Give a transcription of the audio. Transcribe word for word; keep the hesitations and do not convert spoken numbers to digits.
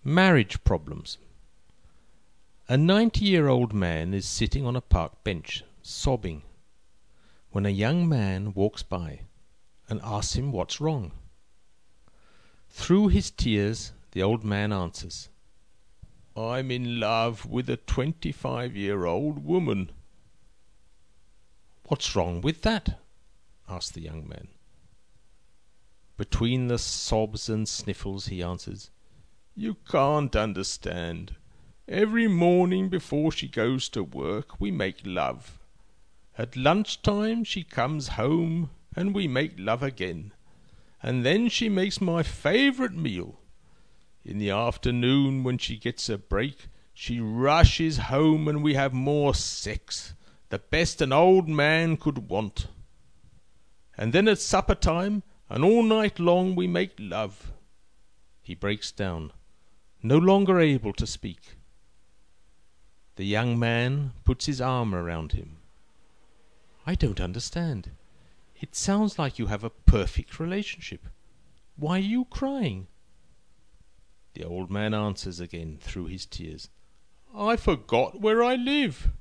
Marriage problems. A ninety-year-old man is sitting on a park bench, sobbing, when a young man walks by and asks him what's wrong. Through his tears, the old man answers, "I'm in love with a twenty-five-year-old woman." "What's wrong with that?" asks the young man. Between the sobs and sniffles, he answers, "You can't understand. Every morning before she goes to work we make love. At lunchtime she comes home and we make love again. And then she makes my favourite meal. In the afternoon, when she gets a break, she rushes home and we have more sex, the best an old man could want. And then at supper time and all night long we make love." He breaks down, no longer able to speak. The young man puts his arm around him. "I don't understand. It sounds like you have a perfect relationship. Why are you crying?" The old man answers again through his tears, "I forgot where I live.